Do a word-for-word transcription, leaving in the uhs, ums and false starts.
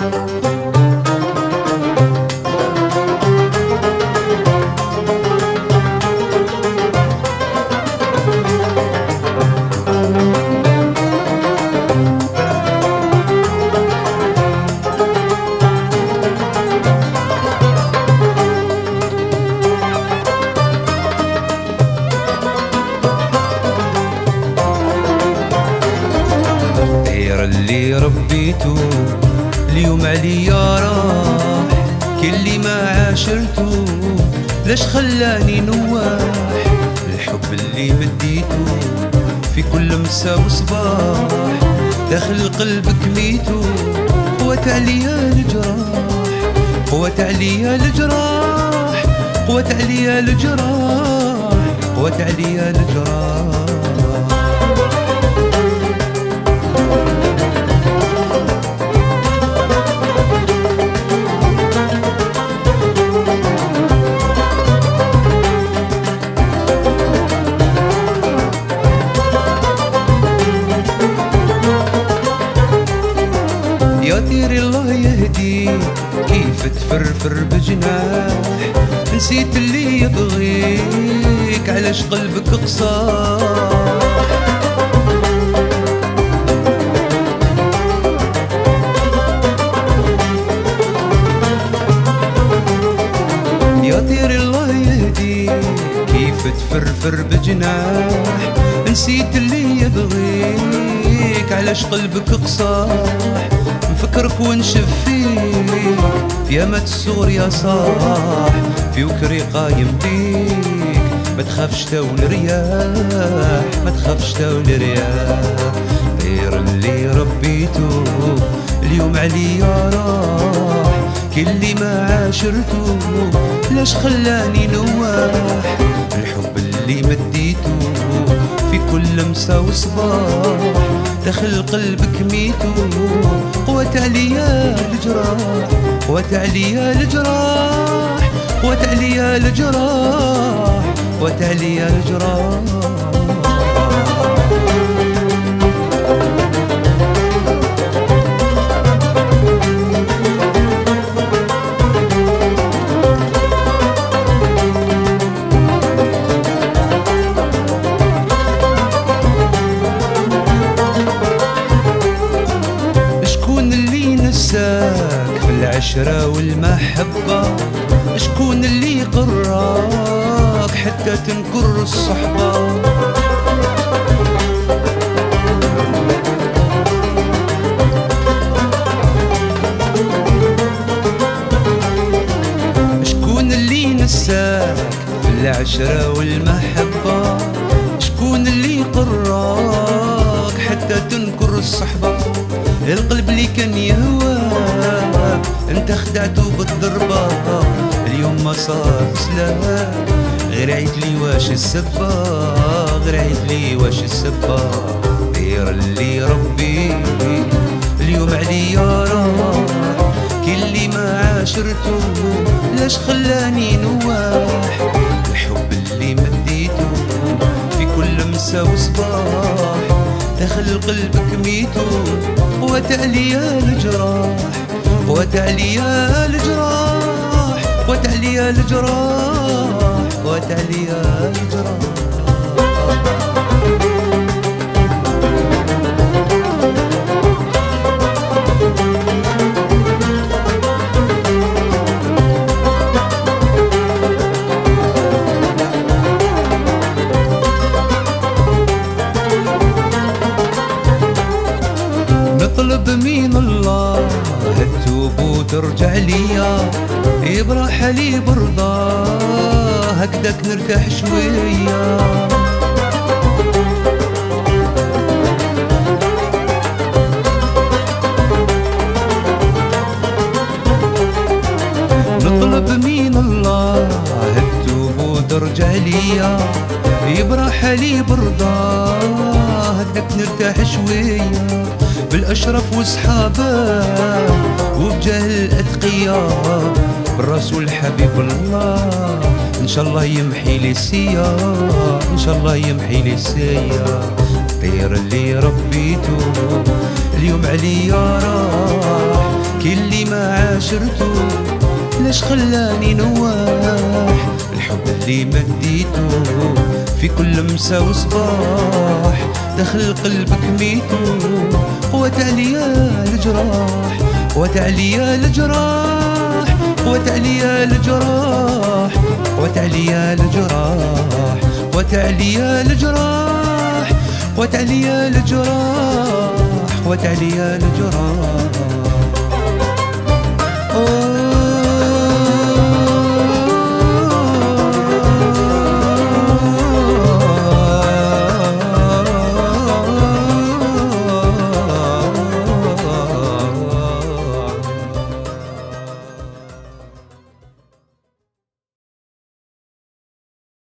اللي ربيته اليوم عليا راح، كل اللي ما عاشرته ليش خلاني نواح. الحب اللي مديته في كل مساء وصباح، داخل قلبك ميته قوة عليا الجراح، قوة عليا الجراح، قوة عليا الجراح، قوة عليا الجراح. يا طير الله يهديك كيف تفرفر بجناح، نسيت اللي يبغيك علاش قلبك قصاح. يا طير الله يهديك كيف تفرفر بجناح، نسيت اللي يبغيك علاش قلبك قصاح. نفكرك ونشف فيك في يامات الصغر يا صاح، في وكري قايم بيك ما تخافش تاول رياح، ما تخافش تاول رياح. طير اللي ربيته اليوم عليا راح، كل اللي ما عاشرته لاش خلاني نواح. الحب اللي مديته في كل مساء وصباح، داخل قلبك ميتو قوة عليا الجراح، قوة عليا الجراح، قوة عليا الجراح، قوة عليا الجراح. في العشرة والمحبة، شكون اللي قراك حتى تنكر الصحبة. شكون اللي نساك في العشرة والمحبة، شكون اللي قراك حتى تنكر الصحبة. القلب اللي كان يهواك انت خدعته بالضربة، اليوم ما صار سلاك. غير عيد لي واش السبة، غير عيد لي واش السبة. طير اللي ربي اليوم عليا راح، كل اللي ما عاشرته لاش خلاني نواح. الحب اللي مديته في كل مساء وصباح، داخل قلبك ميتو قوة عليا الجراح، قوة عليا الجراح، قوة عليا الجراح، قوة عليا الجراح. نطلب من الله هتوب وترجع ليا، يبرح لي برضاه هكداك نرتاح شوية. نطلب من الله هتوب وترجع ليا، يبرح لي برضاه هكداك نرتاح شوية. بالأشرف وصحابه وبجاه الأتقياء، بالرسول حبيب الله إن شاء الله يمحي لي السيا، إن شاء الله يمحي لي السيا. طير اللي ربيته اليوم عليا راح، كل اللي عاشرته ليش خلاني نواح الحب اللي مديته في كل مساء وصباح دخل قلبك ميته قوة عليا الجراح قوة عليا الجراح قوة عليا الجراح قوة عليا الجراح قوة عليا الجراح قوة عليا الجراح قوة عليا الجراح